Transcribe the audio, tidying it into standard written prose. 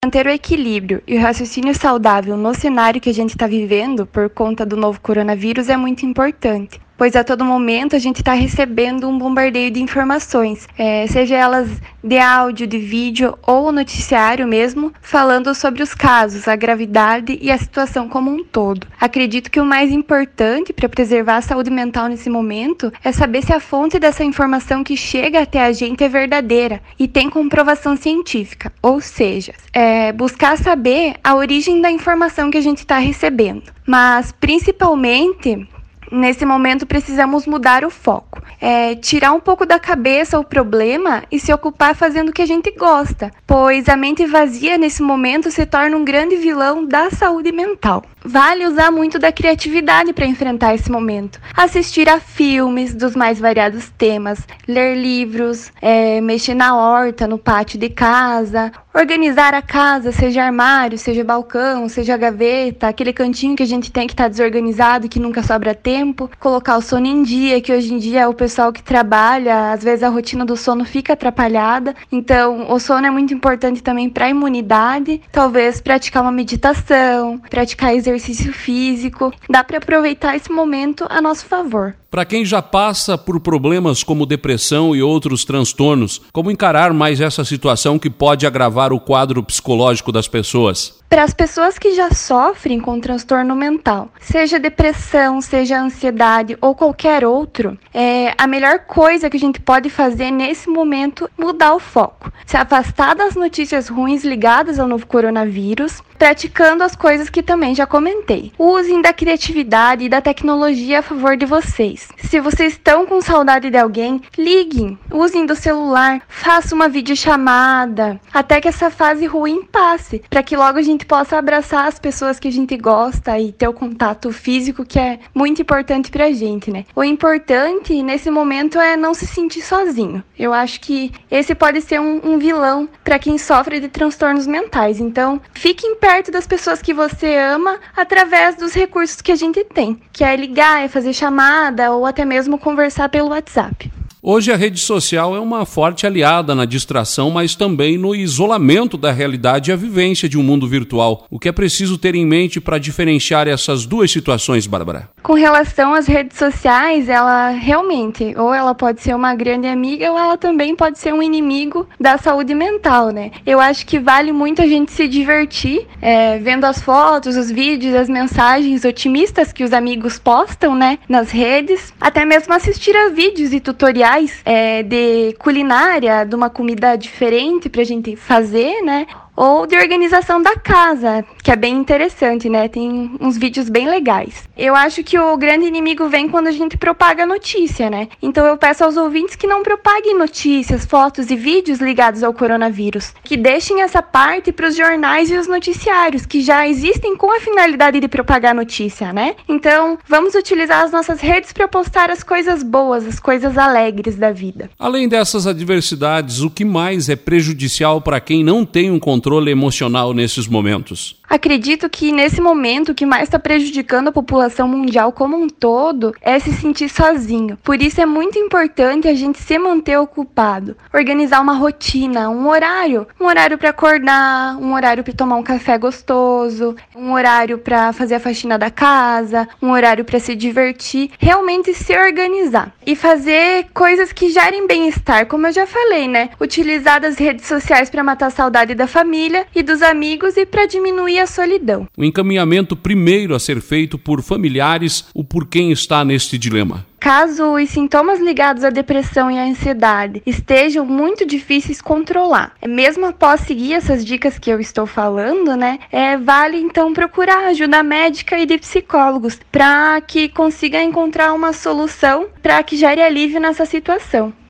Manter o equilíbrio e o raciocínio saudável no cenário que a gente está vivendo por conta do novo coronavírus é muito importante, pois a todo momento a gente está recebendo um bombardeio de informações, seja elas de áudio, de vídeo ou noticiário mesmo, falando sobre os casos, a gravidade e a situação como um todo. Acredito que o mais importante para preservar a saúde mental nesse momento é saber se a fonte dessa informação que chega até a gente é verdadeira e tem comprovação científica, ou seja, buscar saber a origem da informação que a gente está recebendo. Mas, principalmente, nesse momento precisamos mudar o foco, tirar um pouco da cabeça o problema e se ocupar fazendo o que a gente gosta, pois a mente vazia nesse momento se torna um grande vilão da saúde mental. Vale usar muito da criatividade para enfrentar esse momento. Assistir a filmes dos mais variados temas, ler livros, mexer na horta, no pátio de casa, organizar a casa, seja armário, seja balcão, seja gaveta, aquele cantinho que a gente tem que estar desorganizado, que nunca sobra tempo, colocar o sono em dia, que hoje em dia o pessoal que trabalha, às vezes a rotina do sono fica atrapalhada, então o sono é muito importante também para a imunidade, talvez praticar uma meditação, praticar exercício físico, dá para aproveitar esse momento a nosso favor. Para quem já passa por problemas como depressão e outros transtornos, como encarar mais essa situação que pode agravar o quadro psicológico das pessoas? Para as pessoas que já sofrem com transtorno mental, seja depressão, seja ansiedade ou qualquer outro, a melhor coisa que a gente pode fazer nesse momento é mudar o foco, se afastar das notícias ruins ligadas ao novo coronavírus, praticando as coisas que também já comentei. Usem da criatividade e da tecnologia a favor de vocês. Se vocês estão com saudade de alguém, liguem, usem do celular, façam uma videochamada, até que essa fase ruim passe, para que logo a gente possa abraçar as pessoas que a gente gosta e ter o contato físico, que é muito importante pra gente, né? O importante nesse momento é não se sentir sozinho. Eu acho que esse pode ser um vilão para quem sofre de transtornos mentais. Então, fiquem perto das pessoas que você ama através dos recursos que a gente tem, que é ligar, é fazer chamada ou até mesmo conversar pelo WhatsApp. Hoje a rede social é uma forte aliada na distração, mas também no isolamento da realidade e a vivência de um mundo virtual. O que é preciso ter em mente para diferenciar essas duas situações, Bárbara? Com relação às redes sociais, ela realmente, ou ela pode ser uma grande amiga, ou ela também pode ser um inimigo da saúde mental, né? Eu acho que vale muito a gente se divertir, vendo as fotos, os vídeos, as mensagens otimistas que os amigos postam, né, nas redes, até mesmo assistir a vídeos e tutoriais de culinária, de uma comida diferente pra gente fazer, né? Ou de organização da casa, que é bem interessante, né? Tem uns vídeos bem legais. Eu acho que o grande inimigo vem quando a gente propaga notícia, né? Então eu peço aos ouvintes que não propaguem notícias, fotos e vídeos ligados ao coronavírus, que deixem essa parte para os jornais e os noticiários, que já existem com a finalidade de propagar notícia, né? Então vamos utilizar as nossas redes para postar as coisas boas, as coisas alegres da vida. Além dessas adversidades, o que mais é prejudicial para quem não tem um controle emocional nesses momentos? Acredito que nesse momento o que mais está prejudicando a população mundial como um todo é se sentir sozinho. Por isso é muito importante a gente se manter ocupado, organizar uma rotina, um horário para acordar, um horário para tomar um café gostoso, um horário para fazer a faxina da casa, um horário para se divertir, realmente se organizar e fazer coisas que gerem bem-estar, como eu já falei, né? Utilizar das redes sociais para matar a saudade da família e dos amigos e para diminuir a solidão. O encaminhamento primeiro a ser feito por familiares ou por quem está neste dilema. Caso os sintomas ligados à depressão e à ansiedade estejam muito difíceis de controlar, mesmo após seguir essas dicas que eu estou falando, né, vale então procurar ajuda médica e de psicólogos para que consiga encontrar uma solução para que gere alívio nessa situação.